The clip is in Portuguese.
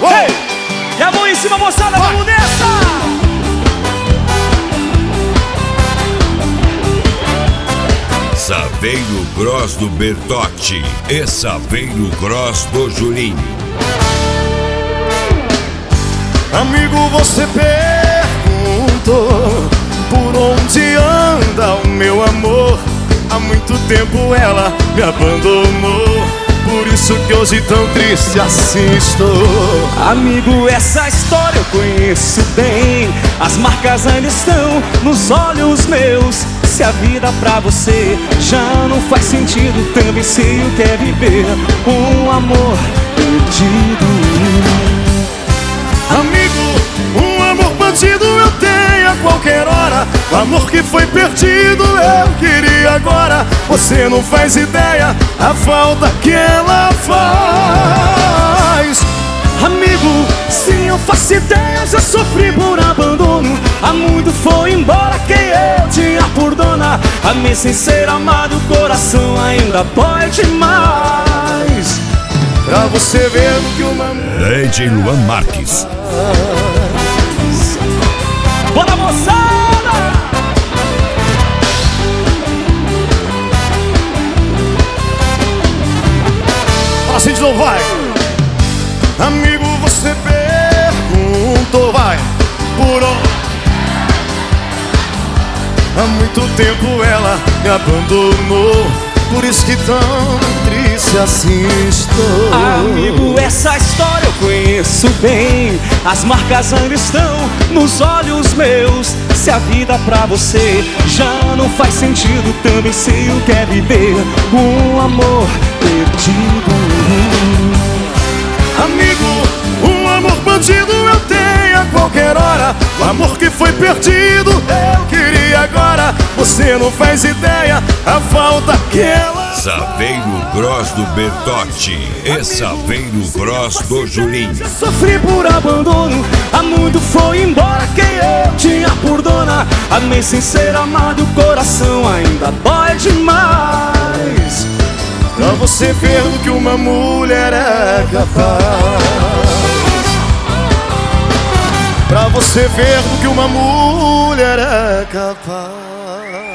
Ei! E a mão em cima, moçada, vamos nessa! Saveiro Gross do Bertotti e Saveiro Gross do Julinho. Amigo, você perguntou por onde anda o meu amor. Há muito tempo ela me abandonou, por isso que hoje tão triste assim estou. Amigo, essa história eu conheço bem. As marcas ainda estão nos olhos meus. Se a vida pra você já não faz sentido, também sei o que é viver um amor perdido. Amigo, um amor bandido eu tenho a qualquer hora. O amor que foi perdido eu queria agora. Você não faz ideia a falta que ela faz. Amigo, sim, eu faço ideia, já sofri por abandono. Há muito foi embora quem eu tinha por dona. Amei sem ser amado, o coração ainda dói demais. Pra você ver o que uma DJ Luan Marques. Bora, moçada! assim de novo, vai. Amigo, você perguntou, vai, por onde? Há muito tempo ela me abandonou, por isso que tão triste assim estou. Amigo, essa história eu conheço bem. As marcas ainda estão nos olhos meus. Se a vida pra você já não faz sentido, também sei o que é viver um amor perdido. Amigo, um amor bandido eu tenho a qualquer hora. O amor que foi perdido eu queria agora. Você não faz ideia a falta que ela... Saveiro Gross do Bertotti e Saveiro Gross do Julinho. Já sofri por abandono, há muito foi embora quem eu tinha por dona. Amei sem ser amado, o coração ainda dói demais. Pra você ver o que uma mulher é capaz. Pra você ver o que uma mulher é capaz.